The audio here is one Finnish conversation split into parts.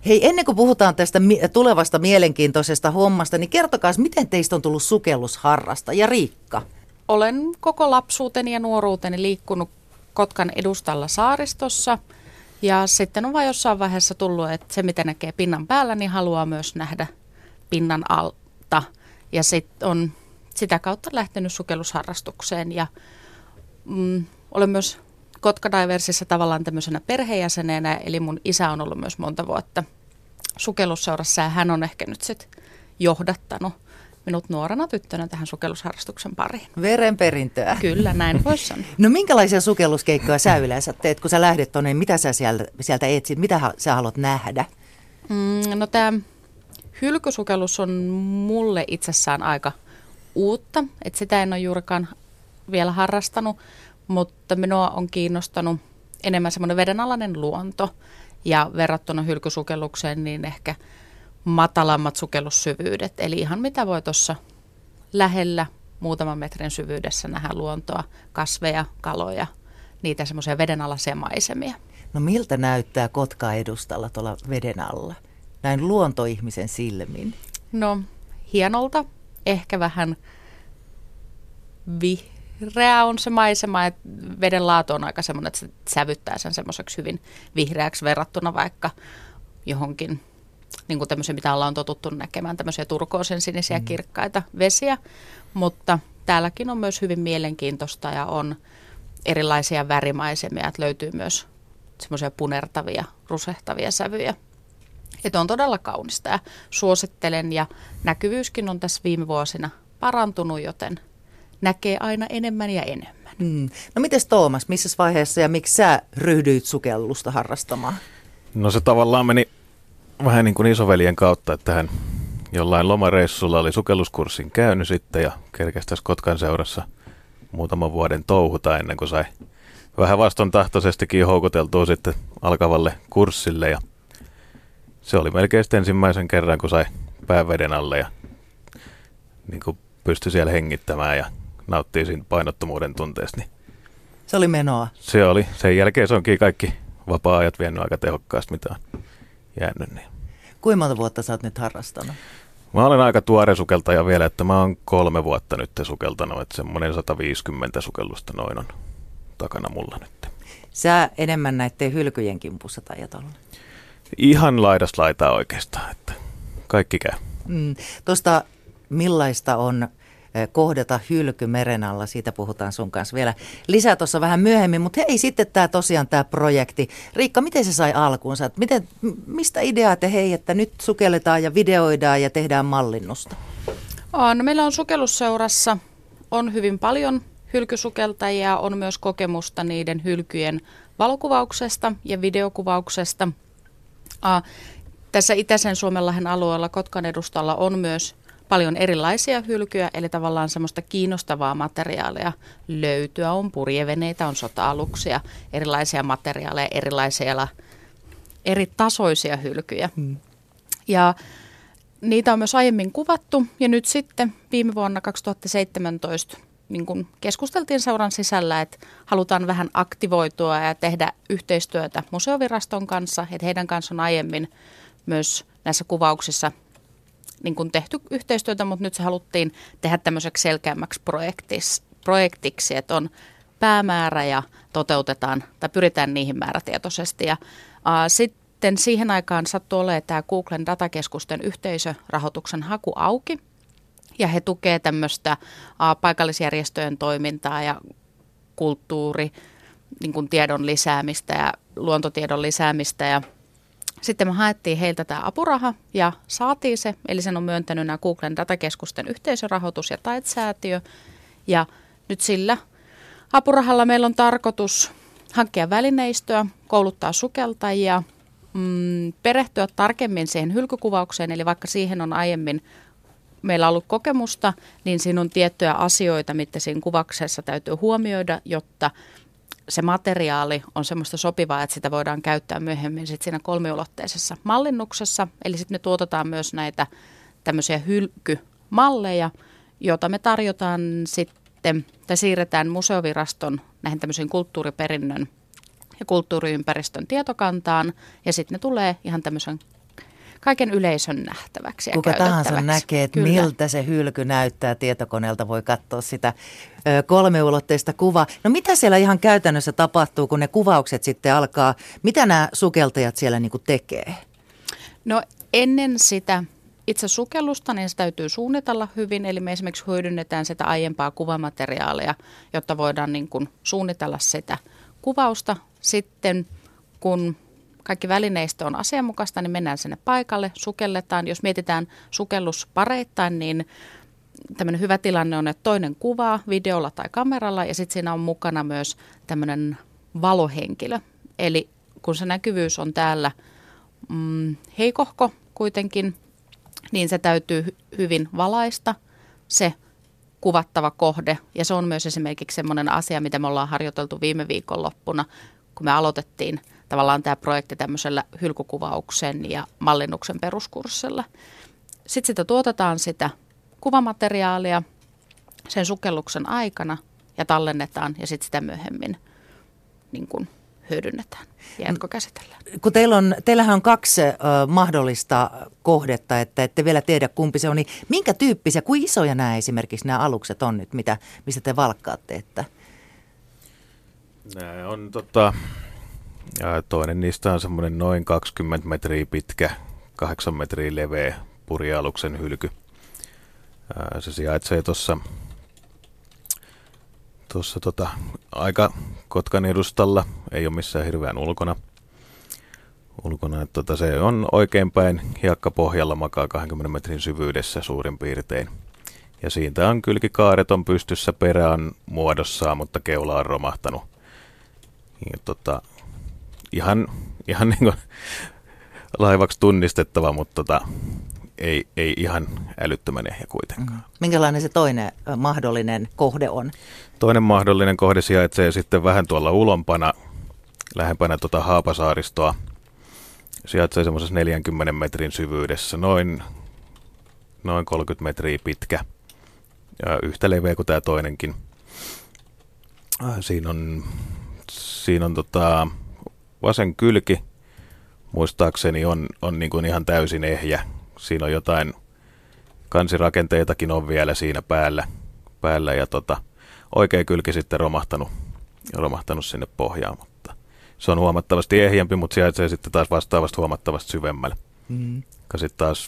Hei, ennen kuin puhutaan tästä tulevasta mielenkiintoisesta hommasta, niin kertokaa, miten teistä on tullut sukellusharrastaja, Riikka? Olen koko lapsuuteni ja nuoruuteni liikkunut Kotkan edustalla saaristossa. Ja sitten on vain jossain vaiheessa tullut, että se mitä näkee pinnan päällä, niin haluaa myös nähdä pinnan alta. Ja sitten on sitä kautta lähtenyt sukellusharrastukseen. Ja olen myös Kotkadiversissa tavallaan tämmöisenä perheenjäsenenä, eli mun isä on ollut myös monta vuotta sukellusseurassa ja hän on ehkä nyt sitten johdattanut minut nuorena tyttönä tähän sukellusharrastuksen pariin. Verenperintöä. Kyllä, näin voisi sanoa. No minkälaisia sukelluskeikkoja sä yleensä teet, kun sä lähdet tuonne, mitä sä sieltä etsit, mitä sä haluat nähdä? No tämä hylkysukellus on mulle itsessään aika uutta, että sitä en ole juurikaan vielä harrastanut, mutta minua on kiinnostanut enemmän semmoinen vedenalainen luonto ja verrattuna hylkysukellukseen niin ehkä matalammat sukellussyvyydet. Eli ihan mitä voi tuossa lähellä muutaman metrin syvyydessä nähdä luontoa, kasveja, kaloja, niitä semmoisia vedenalaisia maisemia. No miltä näyttää Kotkaa edustalla tuolla veden alla, näin luontoihmisen silmin? No hienolta, ehkä vähän vihreä on se maisema, että veden laatu on aika semmoinen, että se sävyttää sen semmoiseksi hyvin vihreäksi verrattuna vaikka johonkin niin kuin tämmöisiä, mitä ollaan totuttu näkemään, tämmöisiä turkoosen sinisiä kirkkaita vesiä, mutta täälläkin on myös hyvin mielenkiintoista ja on erilaisia värimaisemia, että löytyy myös semmoisia punertavia, rusehtavia sävyjä. Että on todella kaunista ja suosittelen ja näkyvyyskin on tässä viime vuosina parantunut, joten näkee aina enemmän ja enemmän. No mites Toomas, missä vaiheessa ja miksi sä ryhdyit sukellusta harrastamaan? No se tavallaan meni vähän niin kuin isoveljen kautta, että hän jollain lomareissulla oli sukelluskurssin käynyt sitten ja kerkesi tässä Kotkan seurassa muutaman vuoden touhuta ennen kuin sai vähän vastontahtoisestikin houkuteltua sitten alkavalle kurssille ja se oli melkein ensimmäisen kerran, kun sai pään veden alle ja niin kuin pystyi siellä hengittämään ja nauttii siinä painottomuuden tunteesta. Niin se oli menoa. Se oli. Sen jälkeen se onkin kaikki vapaa-ajat vienyt aika tehokkaasti, mitä on jäänyt. Niin. Kuinka monta vuotta sä oot nyt harrastanut? Mä olen aika tuore sukeltaja vielä, että mä oon 3 vuotta nyt sukeltanut, että semmoinen 150 sukellusta noin on takana mulla nyt. Sä enemmän näitten hylkyjen kimpussa tajat olla? Ihan laidasta laitaa oikeastaan, että kaikki käy. Tuosta millaista on kohdata hylky meren alla, siitä puhutaan sun kanssa vielä lisää tuossa vähän myöhemmin, mutta hei sitten tämä projekti. Riikka, miten se sai alkuunsa? Mistä idea te hei, että nyt sukelletaan ja videoidaan ja tehdään mallinnusta? No, meillä on sukellusseurassa on hyvin paljon hylkysukeltajia, on myös kokemusta niiden hylkyjen valokuvauksesta ja videokuvauksesta. Tässä itäisen Suomenlahden alueella Kotkan edustalla on myös paljon erilaisia hylkyjä, eli tavallaan semmoista kiinnostavaa materiaalia löytyä. On purjeveneitä, on sota-aluksia, erilaisia materiaaleja, eri tasoisia hylkyjä. Ja niitä on myös aiemmin kuvattu, ja nyt sitten viime vuonna 2017 niin kun keskusteltiin seuran sisällä, että halutaan vähän aktivoitua ja tehdä yhteistyötä museoviraston kanssa, että heidän kanssa on aiemmin myös näissä kuvauksissa niin kuin tehty yhteistyötä, mutta nyt se haluttiin tehdä tämmöiseksi selkeämmäksi projektiksi, että on päämäärä ja toteutetaan tai pyritään niihin määrätietoisesti. Ja sitten siihen aikaan sattui olemaan tämä Googlen datakeskusten yhteisörahoituksen haku auki ja he tukee tämmöistä paikallisjärjestöjen toimintaa ja kulttuuri, niin kuin tiedon lisäämistä ja luontotiedon lisäämistä ja sitten me haettiin heiltä tämä apuraha ja saatiin se, eli sen on myöntänyt nämä Googlen datakeskusten yhteisörahoitus ja taitsäätiö. Ja nyt sillä apurahalla meillä on tarkoitus hankkia välineistöä, kouluttaa sukeltajia, perehtyä tarkemmin siihen hylkykuvaukseen, eli vaikka siihen on aiemmin meillä ollut kokemusta, niin siinä on tiettyjä asioita, mitä siinä kuvauksessa täytyy huomioida, jotta se materiaali on semmoista sopivaa, että sitä voidaan käyttää myöhemmin sit siinä kolmiulotteisessa mallinnuksessa. Eli sitten me tuotetaan myös näitä tämmöisiä hylkymalleja, joita me tarjotaan sitten, tai siirretään museoviraston näihin tämmöisiin kulttuuriperinnön ja kulttuuriympäristön tietokantaan. Ja sitten ne tulee ihan tämmöisen kaiken yleisön nähtäväksi ja kuka tahansa näkee, että miltä se hylky näyttää. Tietokoneelta voi katsoa sitä kolmiulotteista kuvaa. No mitä siellä ihan käytännössä tapahtuu, kun ne kuvaukset sitten alkaa? Mitä nämä sukeltajat siellä niin kuin tekee? No ennen sitä itse sukellusta, niin se täytyy suunnitella hyvin. Eli me esimerkiksi hyödynnetään sitä aiempaa kuvamateriaalia, jotta voidaan niin kuin suunnitella sitä kuvausta. Sitten kun kaikki välineistö on asianmukaista, niin mennään sinne paikalle, sukelletaan. Jos mietitään sukelluspareittain, niin tämmöinen hyvä tilanne on, että toinen kuvaa videolla tai kameralla ja sitten siinä on mukana myös tämmöinen valohenkilö. Eli kun se näkyvyys on täällä heikohko kuitenkin, niin se täytyy hyvin valaista se kuvattava kohde. Ja se on myös esimerkiksi semmoinen asia, mitä me ollaan harjoiteltu viime viikonloppuna, kun me aloitettiin tavallaan tämä projekti tämmöisellä hylkykuvauksen ja mallinnuksen peruskurssilla. Sitten sitä tuotetaan sitä kuvamateriaalia sen sukelluksen aikana ja tallennetaan ja sitten sitä myöhemmin niin kuin hyödynnetään ja jatkokäsitellään. Kun teillähän on kaksi mahdollista kohdetta, että ette vielä tiedä kumpi se on, niin minkä tyyppisiä, kuin isoja nämä esimerkiksi nämä alukset on nyt, mistä te valkkaatte? Että? Nämä on toinen niistä on semmoinen noin 20 metriä pitkä, 8 metriä leveä purjealuksen hylky. Se sijaitsee tuossa aika Kotkan edustalla, ei ole missään hirveän ulkona. Että se on oikeinpäin hiekkapohjalla, makaa 20 metrin syvyydessä suurin piirtein. Ja siitä on kylkikaaret on pystyssä, perä on muodossaan, mutta keula on romahtanut. Ja ihan niin kuin laivaksi tunnistettava, mutta ei ihan älyttömän ehjä kuitenkaan. Minkälainen se toinen mahdollinen kohde on? Toinen mahdollinen kohde sijaitsee sitten vähän tuolla ulompana, lähempänä Haapasaaristoa. Sijaitsee semmoisessa 40 metrin syvyydessä, noin 30 metriä pitkä. Ja yhtä leveä kuin tämä toinenkin. Siinä on vasen kylki, muistaakseni on niin kuin ihan täysin ehjä. Siinä on jotain kansirakenteitakin on vielä siinä päällä ja oikea kylki sitten romahtanut sinne pohjaan, mutta se on huomattavasti ehjempi, mutta sijaitsee sitten taas vastaavasti huomattavasti syvemmällä. Sitten taas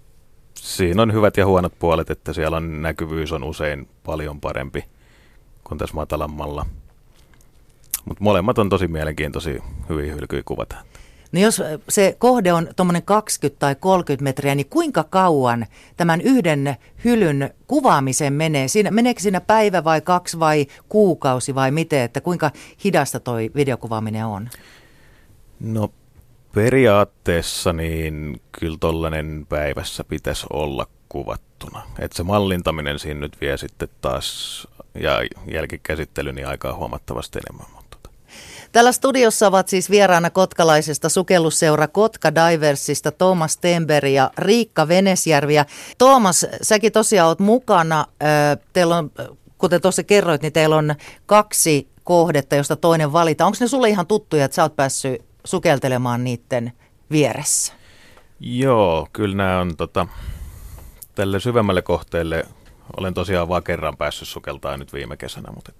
siinä on hyvät ja huonot puolet, että siellä on näkyvyys on usein paljon parempi kuin tässä matalammalla. Mutta molemmat on tosi mielenkiintoisia, hyviä hylkyjä kuvata. No jos se kohde on tuommoinen 20 tai 30 metriä, niin kuinka kauan tämän yhden hylyn kuvaamiseen menee? Meneekö siinä päivä vai 2 vai kuukausi vai miten, että kuinka hidasta toi videokuvaaminen on? No periaatteessa niin kyllä tollainen päivässä pitäisi olla kuvattuna. Että se mallintaminen siinä nyt vie sitten taas ja jälkikäsittely niin aikaa huomattavasti enemmän. Täällä studiossa ovat siis vieraana kotkalaisesta sukellusseura Kotka Diversista Tuomas Stenberg ja Riikka Venesjärvi. Ja Tuomas, säkin tosiaan olet mukana. Teillä on, kuten tuossa kerroit, niin teillä on 2 kohdetta, josta toinen valita. Onko ne sulle ihan tuttuja, että sä oot päässyt sukeltelemaan niiden vieressä? Joo, kyllä nämä on tälle syvemmälle kohteelle. Olen tosiaan vaan kerran päässyt sukeltamaan nyt viime kesänä, mutta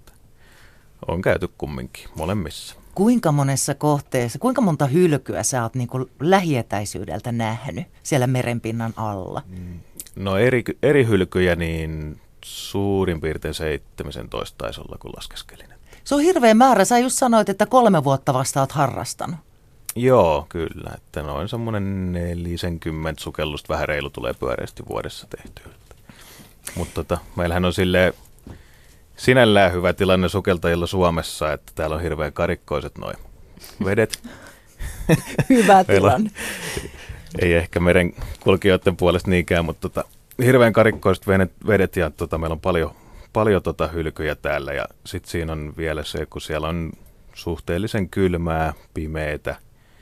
on käyty kumminkin molemmissa. Kuinka monessa kohteessa, kuinka monta hylkyä sä oot niin kuin lähietäisyydeltä nähnyt siellä merenpinnan alla? No eri hylkyjä niin suurin piirtein 17 taisi olla, kun laskeskelin. Se on hirveä määrä. Sä just sanoit, että 3 vuotta vasta oot harrastanut. Joo, kyllä. Että noin semmoinen 40 sukellusta vähän reilu tulee pyöreästi vuodessa tehtyä. Mutta meillähän on silleen sinällään hyvä tilanne sukeltajilla Suomessa, että täällä on hirveän karikkoiset noi vedet. Hyvä tilanne. Ei ehkä merenkulkijoiden puolesta niinkään, mutta hirveän karikkoiset vedet ja meillä on paljon hylkyjä täällä. Ja sitten siinä on vielä se, kun siellä on suhteellisen kylmää, pimeätä,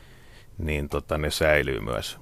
niin ne säilyy myös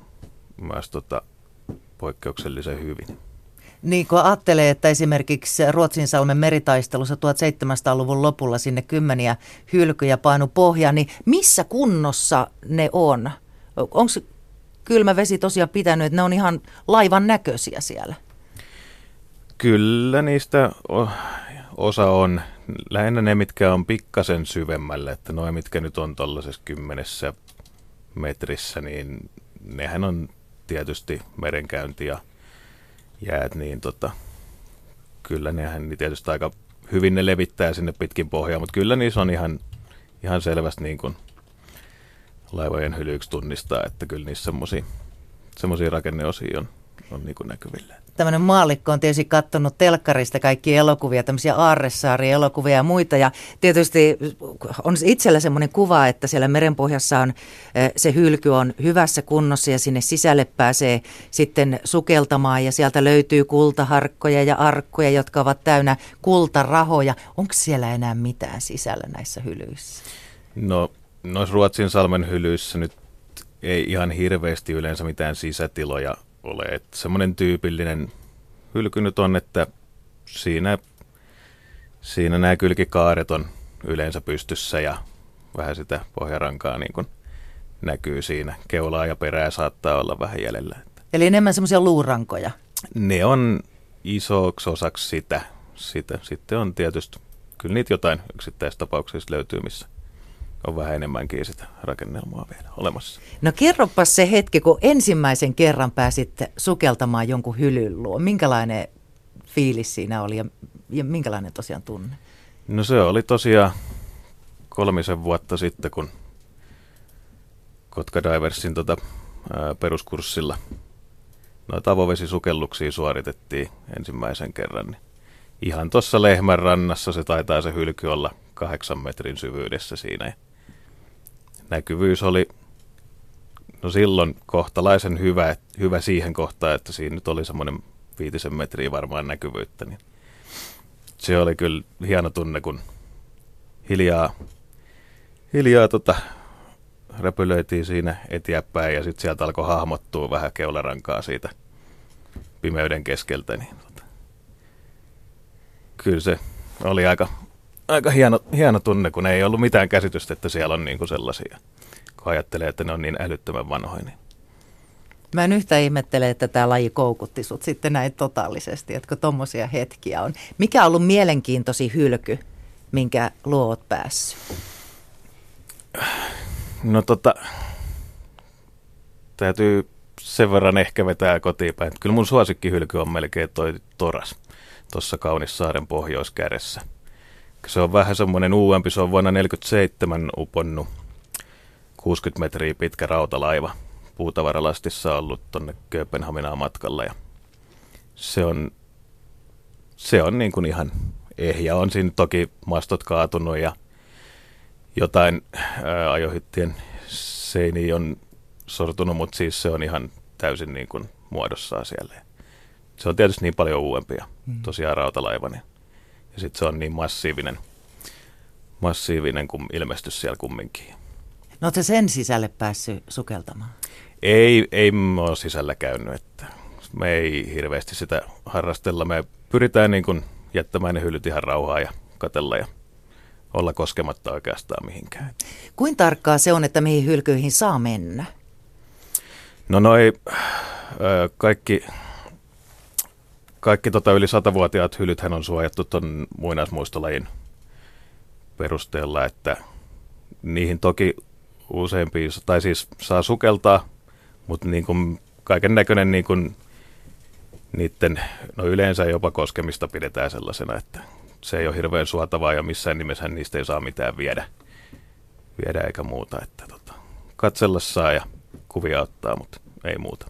poikkeuksellisen hyvin. Niin kun ajattelee, että esimerkiksi Ruotsinsalmen meritaistelussa 1700-luvun lopulla sinne 10 hylkyjä painu pohjaan, niin missä kunnossa ne on? kylmä vesi tosiaan pitänyt, että ne on ihan laivan näköisiä siellä. Kyllä niistä osa on. Lähinnä ne, mitkä on pikkasen syvemmälle, että noin mitkä nyt on tuollaisessa 10 metrissä, niin nehän on tietysti merenkäynti ja jäät, niin kyllä nehän niin tietysti aika hyvin ne levittää sinne pitkin pohjaa, mutta kyllä niissä on ihan selvästi niin kuin laivojen hylyksi tunnistaa, että kyllä niissä semmoisia rakenneosia on niin kuin näkyvillä. Tämmöinen maallikko on tietysti katsonut telkkarista kaikkia elokuvia, tämmöisiä Aarresaari-elokuvia ja muita. Ja tietysti on itsellä semmoinen kuva, että siellä merenpohjassa on se hylky on hyvässä kunnossa ja sinne sisälle pääsee sitten sukeltamaan. Ja sieltä löytyy kultaharkkoja ja arkkuja, jotka ovat täynnä kultarahoja. Onko siellä enää mitään sisällä näissä hylyissä? No noissa Ruotsinsalmen hylyissä nyt ei ihan hirveästi yleensä mitään sisätiloja ole. Että semmoinen tyypillinen hylky nyt on, että siinä nämä kylkikaaret on yleensä pystyssä ja vähän sitä pohjarankaa niin kuin näkyy siinä. Keulaa ja perää saattaa olla vähän jäljellä. Eli enemmän semmoisia luurankoja? Ne on isoksi osaksi sitä. Sitten on tietysti, kyllä niitä jotain yksittäistapauksissa löytyy, missä on vähän enemmänkin sitä rakennelmaa vielä olemassa. No kerropas se hetki, kun ensimmäisen kerran pääsit sukeltamaan jonkun hylyn luo. Minkälainen fiilis siinä oli ja minkälainen tosiaan tunne? No se oli tosiaan 3 vuotta sitten, kun Kotka Diversin peruskurssilla noita avovesisukelluksia suoritettiin ensimmäisen kerran. Niin ihan tuossa Lehmän rannassa se taitaa se hylky olla 8 metrin syvyydessä siinä. Näkyvyys oli silloin kohtalaisen hyvä siihen kohtaan, että siinä nyt oli semmoinen 5 metriä varmaan näkyvyyttä. Niin se oli kyllä hieno tunne, kun hiljaa räpylöitiin siinä eteenpäin ja sitten sieltä alkoi hahmottua vähän keularankaa siitä pimeyden keskeltä. Niin kyllä se oli aika hieno tunne, kun ei ollut mitään käsitystä, että siellä on niinku sellaisia, kun ajattelee, että ne on niin älyttömän vanhoja. Niin. Mä en yhtään ihmettele, että tämä laji koukutti sut sitten näin totaalisesti, että kun tommosia hetkiä on. Mikä on ollut mielenkiintoisin hylky, minkä luo oot päässyt? No täytyy sen verran ehkä vetää kotiinpäin. Kyllä mun suosikkihylky on melkein toi Toras tuossa Kaunissaaren pohjoiskärjessä. Se on vähän semmoinen uudempi, se on vuonna 1947 uponnut 60 metriä pitkä rautalaiva. Puutavaralastissa ollut tuonne Kööpenhaminaan matkalla ja se on niin kuin ihan ehjä. On siinä toki mastot kaatunut ja jotain ajohyttien seiniä on sortunut, mutta siis se on ihan täysin niin kuin muodossaan siellä. Se on tietysti niin paljon uudempia, tosiaan rautalaiva. Ja sitten se on niin massiivinen kuin ilmestys siellä kumminkin. No ootko sen sisälle päässyt sukeltamaan? Ei me ole sisällä käynyt, että me ei hirveästi sitä harrastella. Me pyritään niin kuin jättämään ne hyllyt ihan rauhaa ja katsella ja olla koskematta oikeastaan mihinkään. Kuinka tarkkaa se on, että mihin hylkyihin saa mennä? No kaikki yli 100-vuotiaat hylythän on suojattu tuon muinaismuistolajin perusteella, että niihin toki useampiin, tai siis saa sukeltaa, mutta niin kuin kaiken näköinen niin kuin niiden, yleensä jopa koskemista pidetään sellaisena, että se ei ole hirveän suotavaa ja missään nimessä niistä ei saa mitään viedä eikä muuta, että katsella saa ja kuvia ottaa, mutta ei muuta.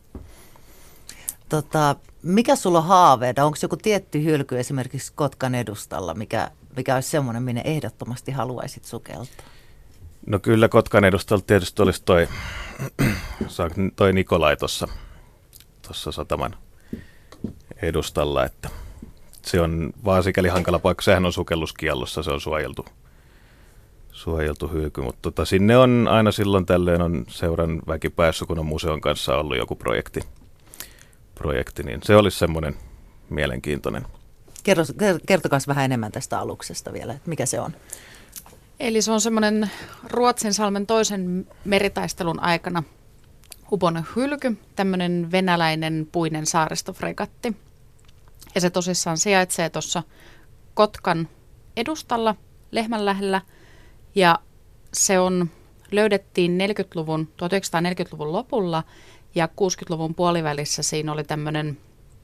Mikä sulla on haaveena? Onko joku tietty hylky esimerkiksi Kotkan edustalla, mikä olisi semmoinen, minne ehdottomasti haluaisit sukeltaa? No kyllä Kotkan edustalla tietysti olisi toi Nikolai tuossa sataman edustalla, että se on vaan sikäli hankala paikka. Sehän on sukelluskiellossa, se on suojeltu hylky, mutta sinne on aina silloin tällöin on seuran väki päässyt, kun on museon kanssa ollut joku projekti, niin se olisi semmoinen mielenkiintoinen. Kertokas vähän enemmän tästä aluksesta vielä, että mikä se on? Eli se on semmoinen Ruotsinsalmen toisen meritaistelun aikana Uponen hylky, tämmöinen venäläinen puinen saaristofregatti. Ja se tosissaan sijaitsee tuossa Kotkan edustalla, Lehmän lähellä. Ja se löydettiin 1940-luvun lopulla ja 60-luvun puolivälissä siinä oli tämmöinen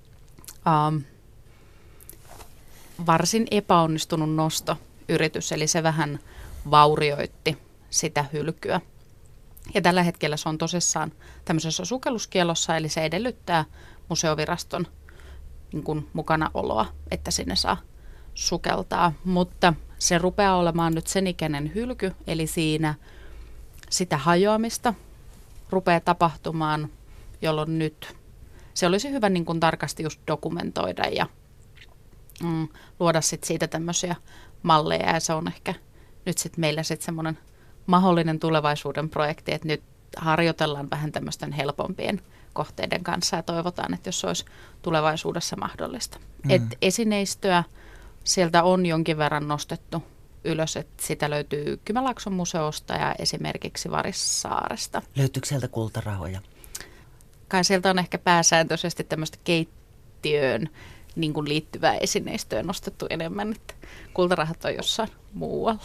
varsin epäonnistunut nostoyritys, eli se vähän vaurioitti sitä hylkyä. Ja tällä hetkellä se on tosissaan tämmöisessä sukelluskielossa, eli se edellyttää museoviraston niin kuin mukanaoloa, että sinne saa sukeltaa. Mutta se rupeaa olemaan nyt sen ikäinen hylky, eli siinä sitä hajoamista rupeaa tapahtumaan, jolloin nyt se olisi hyvä niin kuin tarkasti just dokumentoida ja luoda sit siitä tämmöisiä malleja. Ja se on ehkä nyt sitten meillä sitten semmoinen mahdollinen tulevaisuuden projekti, että nyt harjoitellaan vähän tämmöisten helpompien kohteiden kanssa ja toivotaan, että jos se olisi tulevaisuudessa mahdollista. Et esineistöä sieltä on jonkin verran nostettu ylös, että sitä löytyy Kymenlaakson museosta ja esimerkiksi Varissaaresta. Löytyykö sieltä kultarahoja? Kai sieltä on ehkä pääsääntöisesti tämmöistä keittiöön niin kuin liittyvää esineistöä nostettu enemmän, että kultarahat on jossain muualla.